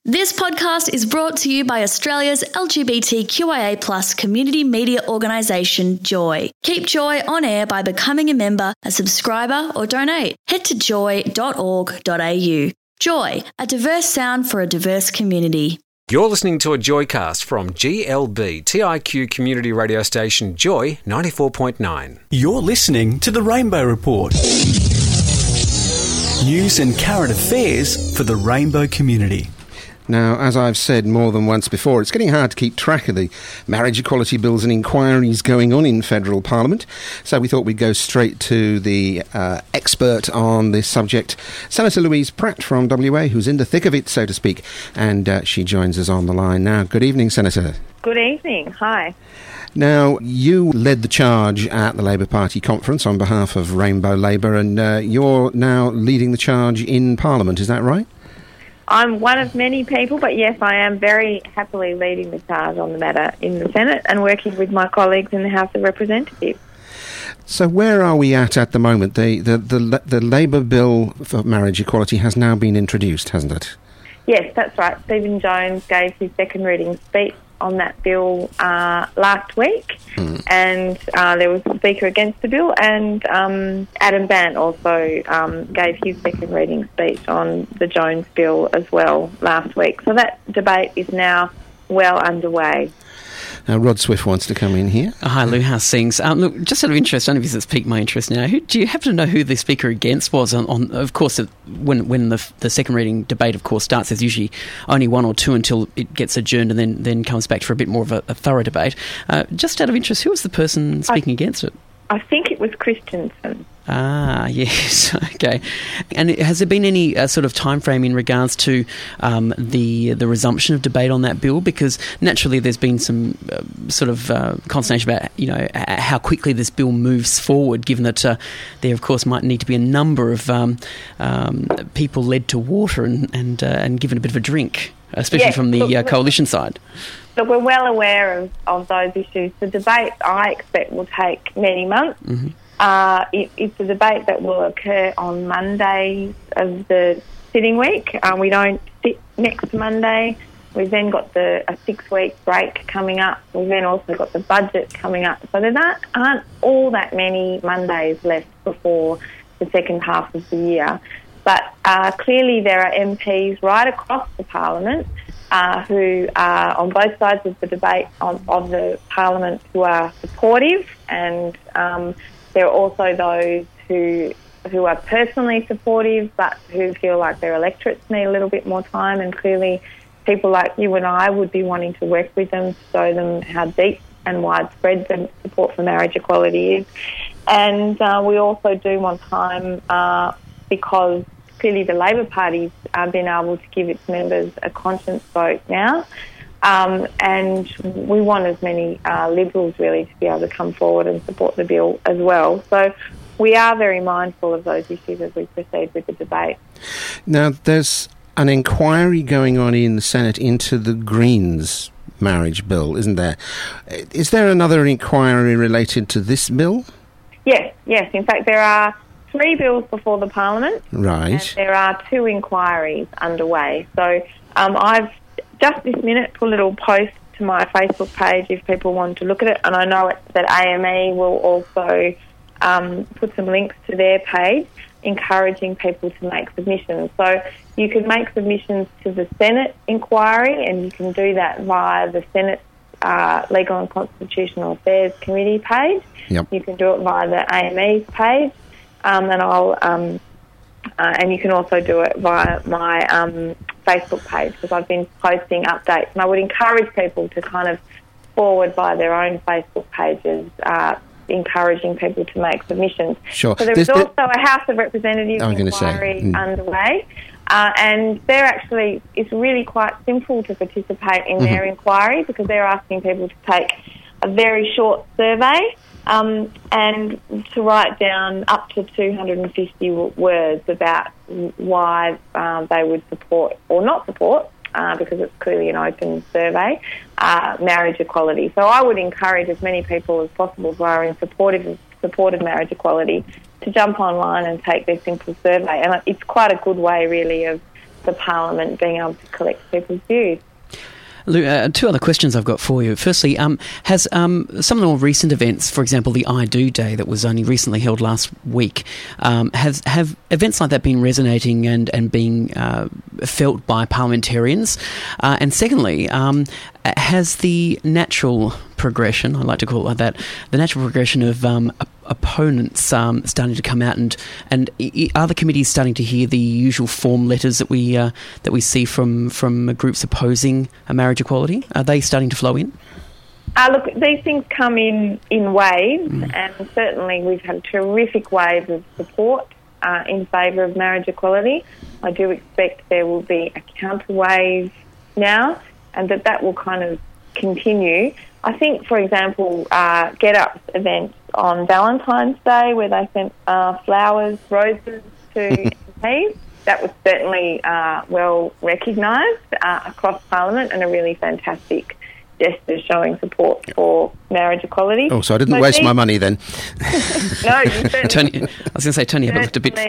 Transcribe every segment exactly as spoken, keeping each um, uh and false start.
This podcast is brought to you by Australia's L G B T Q I A plus community media organisation, Joy. Keep Joy on air by becoming a member, a subscriber or donate. Head to joy dot org dot a u. Joy, a diverse sound for a diverse community. You're listening to a Joycast from G L B T I Q community radio station Joy ninety-four point nine. You're listening to The Rainbow Report. News and current affairs for the rainbow community. Now, as I've said more than once before, it's getting hard to keep track of the marriage equality bills and inquiries going on in federal parliament. So we thought we'd go straight to the uh, expert on this subject, Senator Louise Pratt from W A, who's in the thick of it, so to speak. And uh, she joins us on the line now. Good evening, Senator. Good evening. Hi. Now, you led the charge at the Labour Party conference on behalf of Rainbow Labour, and uh, you're now leading the charge in Parliament, is that right? I'm one of many people, but yes, I am very happily leading the charge on the matter in the Senate and working with my colleagues in the House of Representatives. So where are we at at the moment? The, the, the, the Labour bill for marriage equality has now been introduced, hasn't it? Yes, that's right. Stephen Jones gave his second reading speech on that bill uh, last week, mm. and uh, there was a speaker against the bill, and um, Adam Bandt also um, gave his second reading speech on the Jones bill as well last week. So that debate is now well underway. Now, Rod Swift wants to come in here. Oh, hi, Lou. How's things? Um, look, just out of interest, I don't know if this has piqued my interest now. Who, do you happen to know who the speaker against was? On, on of course, when when the the second reading debate, of course, starts, there's usually only one or two until it gets adjourned and then, then comes back for a bit more of a, a thorough debate. Uh, just out of interest, who was the person speaking I, against it? I think it was Christensen. Ah, yes, okay. And has there been any uh, sort of time frame in regards to um, the the resumption of debate on that bill? Because naturally there's been some uh, sort of uh, consternation about, you know, how quickly this bill moves forward, given that uh, there, of course, might need to be a number of um, um, people led to water and and, uh, and given a bit of a drink, especially yes, from the uh, coalition side. Look, we're well aware of, of those issues. The debate, I expect, will take many months. Mm-hmm. Uh, it, it's a debate that will occur on Mondays of the sitting week. Uh, we don't sit next Monday. We've then got the a six-week break coming up. We've then also got the budget coming up. So there aren't, aren't all that many Mondays left before the second half of the year. But uh, clearly there are M Ps right across the Parliament uh, who are on both sides of the debate on, of the Parliament who are supportive, and um, there are also those who who are personally supportive but who feel like their electorates need a little bit more time, and clearly people like you and I would be wanting to work with them to show them how deep and widespread the support for marriage equality is. And uh, we also do want time uh, because clearly the Labor Party's uh, been able to give its members a conscience vote now. Um, and we want as many uh, Liberals really to be able to come forward and support the bill as well. So we are very mindful of those issues as we proceed with the debate. Now, there's an inquiry going on in the Senate into the Greens marriage bill, isn't there? Is there another inquiry related to this bill? Yes, yes. In fact, there are three bills before the Parliament. Right. And there are two inquiries underway. So um, I've just this minute put a little post to my Facebook page if people want to look at it, and I know it, that A M E will also um, put some links to their page encouraging people to make submissions. So you can make submissions to the Senate inquiry, and you can do that via the Senate uh, Legal and Constitutional Affairs Committee page. Yep. You can do it via the A M E's page, um, and I'll um, uh, and you can also do it via my um, Facebook page, because I've been posting updates, and I would encourage people to kind of forward via their own Facebook pages, uh, encouraging people to make submissions. Sure. So there's There's also a House of Representatives inquiry mm. underway, uh, and they're actually, it's really quite simple to participate in mm-hmm. their inquiry, because they're asking people to take a very short survey um, and to write down up to two hundred fifty words about why um, they would support or not support, uh, because it's clearly an open survey, uh, marriage equality. So I would encourage as many people as possible who are in support of, support of marriage equality to jump online and take their simple survey. And it's quite a good way, really, of the Parliament being able to collect people's views. Lou, uh, two other questions I've got for you. Firstly, um, has um, some of the more recent events, for example, the I Do Day that was only recently held last week, um, has have events like that been resonating and and being uh, felt by parliamentarians? Uh, and secondly, um, has the natural progression, I like to call it like that, the natural progression of um, op- opponents um, starting to come out, and and are the committees starting to hear the usual form letters that we uh, that we see from from groups opposing a marriage equality? Are they starting to flow in? Uh, look, these things come in in waves, mm. and certainly we've had a terrific wave of support uh, in favour of marriage equality. I do expect there will be a counter wave now, and that that will kind of continue. I think, for example, uh, Get Up's event on Valentine's Day, where they sent uh, flowers, roses to M Ps, that was certainly uh, well recognised uh, across Parliament, and a really fantastic gesture showing support for marriage equality. Oh, so I didn't so waste these, my money then. No, you certainly... Tony, I was going to say, Tony, I looked a bit...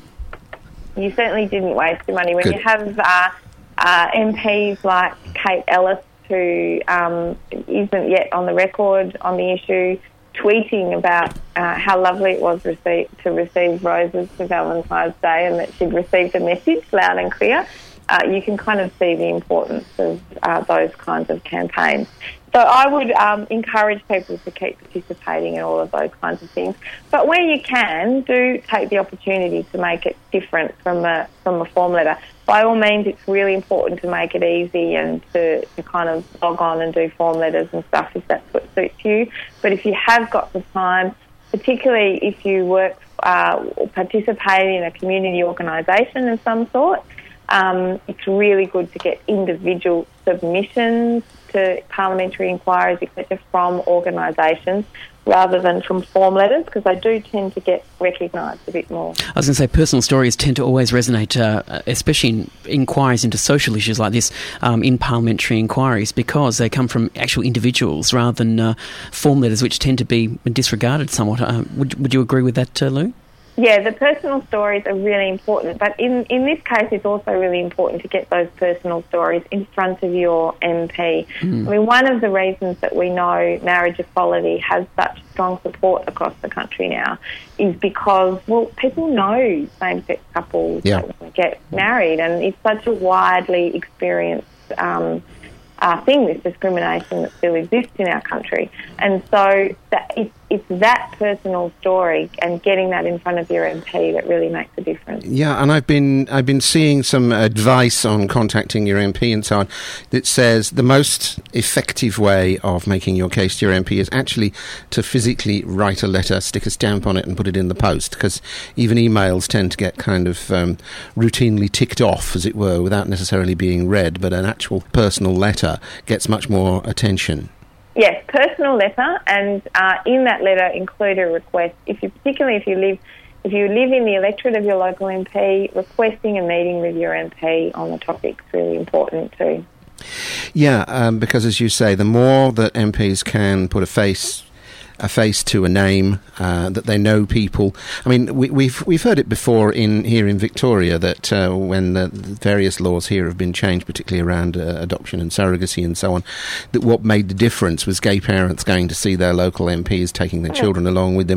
You certainly didn't waste your money. When Good. you have uh, uh, M Ps like Kate Ellis, who um, isn't yet on the record on the issue, tweeting about uh, how lovely it was receive, to receive roses for Valentine's Day, and that she'd received a message loud and clear, uh, you can kind of see the importance of uh, those kinds of campaigns. So I would um, encourage people to keep participating in all of those kinds of things. But where you can, do take the opportunity to make it different from a from a form letter. By all means, it's really important to make it easy and to, to kind of log on and do form letters and stuff if that's what suits you. But if you have got the time, particularly if you work uh, or participate in a community organisation of some sort, um, it's really good to get individual submissions to parliamentary inquiries, et cetera, from organisations rather than from form letters, because they do tend to get recognised a bit more. I was going to say, personal stories tend to always resonate, uh, especially in inquiries into social issues like this, um, in parliamentary inquiries, because they come from actual individuals rather than uh, form letters, which tend to be disregarded somewhat. Uh, would, would you agree with that, uh, Lou? Yeah, the personal stories are really important, but in, in this case it's also really important to get those personal stories in front of your M P. Mm. I mean, one of the reasons that we know marriage equality has such strong support across the country now is because, well, people know same-sex couples yeah. get married, and it's such a widely experienced um Uh, thing, this discrimination that still exists in our country. And so that it's, it's that personal story and getting that in front of your M P that really makes a difference. Yeah, and I've been I've been seeing some advice on contacting your M P and so on that says the most effective way of making your case to your M P is actually to physically write a letter, stick a stamp on it and put it in the post, because even emails tend to get kind of um, routinely ticked off, as it were, without necessarily being read, but an actual personal letter gets much more attention. Yes, personal letter, and uh, in that letter include a request. If you, particularly if you live, if you live in the electorate of your local M P, requesting a meeting with your M P on the topic is really important too. Yeah, um, because as you say, the more that M Ps can put a face. a face to a name, uh, that they know people. I mean, we, we've we've heard it before in here in Victoria that uh, when the various laws here have been changed, particularly around uh, adoption and surrogacy and so on, that what made the difference was gay parents going to see their local M Ps, taking their children along with them,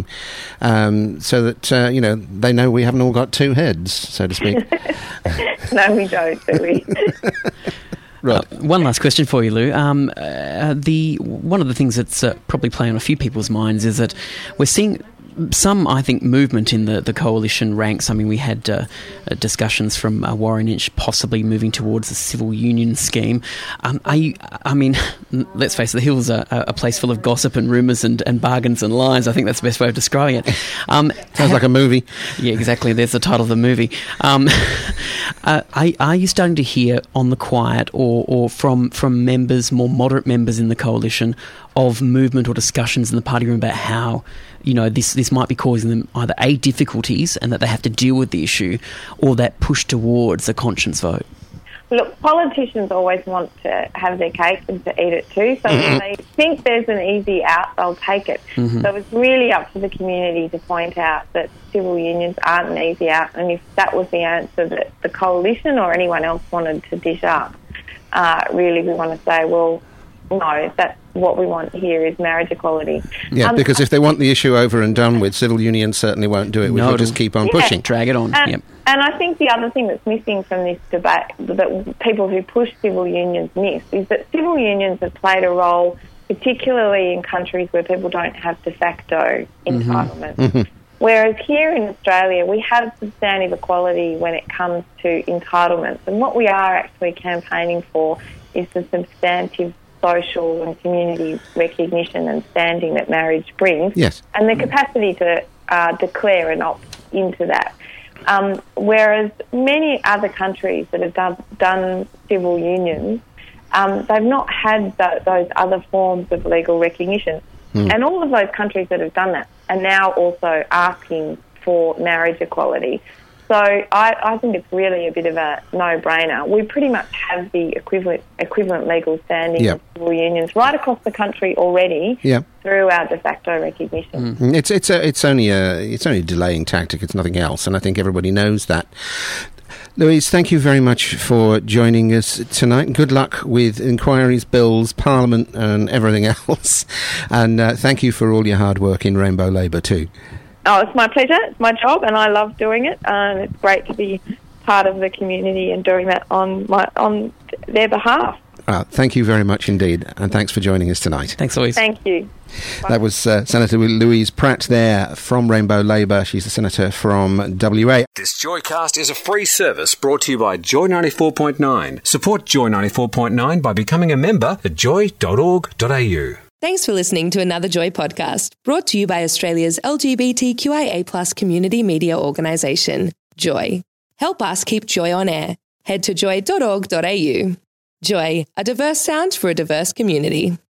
um, so that uh, you know they know we haven't all got two heads, so to speak. No, we don't, do we? Right. Uh, one last question for you, Lou. Um, uh, the one of the things that's uh, probably playing on a few people's minds is that we're seeing some, I think, movement in the, the coalition ranks. I mean, we had uh, discussions from uh, Warren Inch possibly moving towards a civil union scheme. Um, are you, I mean, let's face it, the Hill's a, a place full of gossip and rumours and, and bargains and lies. I think that's the best way of describing it. Um, Sounds like a movie. Yeah, exactly. There's the title of the movie. Um, uh, are, are you starting to hear on the quiet or, or from, from members, more moderate members in the coalition, of movement or discussions in the party room about how, you know, this, this might be causing them either A, difficulties and that they have to deal with the issue, or that push towards a conscience vote? Look, politicians always want to have their cake and to eat it too, so if they think there's an easy out, they'll take it. Mm-hmm. So it's really up to the community to point out that civil unions aren't an easy out, and if that was the answer that the coalition or anyone else wanted to dish up, uh, really we want to say, well, no, that's what we want here is marriage equality. Yeah, um, because if they want the issue over and done with, civil unions certainly won't do it. We No, will just keep on yeah. pushing. Drag it on. And, Yep. and I think the other thing that's missing from this debate, that people who push civil unions miss, is that civil unions have played a role, particularly in countries where people don't have de facto entitlement. Mm-hmm. Whereas here in Australia, we have substantive equality when it comes to entitlements. And what we are actually campaigning for is the substantive social and community recognition and standing that marriage brings, Yes. and the capacity to uh, declare and opt into that. Um, whereas many other countries that have done, done civil unions, um, they've not had th- those other forms of legal recognition. Mm. And all of those countries that have done that are now also asking for marriage equality. So I, I think it's really a bit of a no-brainer. We pretty much have the equivalent equivalent legal standing Yep. of civil unions right across the country already Yep. through our de facto recognition. Mm, It's it's a, it's only a it's only a delaying tactic. It's nothing else, and I think everybody knows that. Louise, thank you very much for joining us tonight. Good luck with inquiries, bills, Parliament, and everything else. And uh, thank you for all your hard work in Rainbow Labour too. Oh, it's my pleasure. It's my job, and I love doing it. And it's great to be part of the community and doing that on my on their behalf. Uh, thank you very much indeed, and thanks for joining us tonight. Thanks, Louise. Thank you. That was uh, Senator Louise Pratt there from Rainbow Labour. She's the senator from W A. This Joycast is a free service brought to you by Joy ninety-four point nine. Support Joy ninety-four point nine by becoming a member at joy dot org dot a u. Thanks for listening to another Joy podcast, brought to you by Australia's L G B T Q I A plus community media organisation, Joy. Help us keep Joy on air. Head to joy dot org dot a u. Joy, a diverse sound for a diverse community.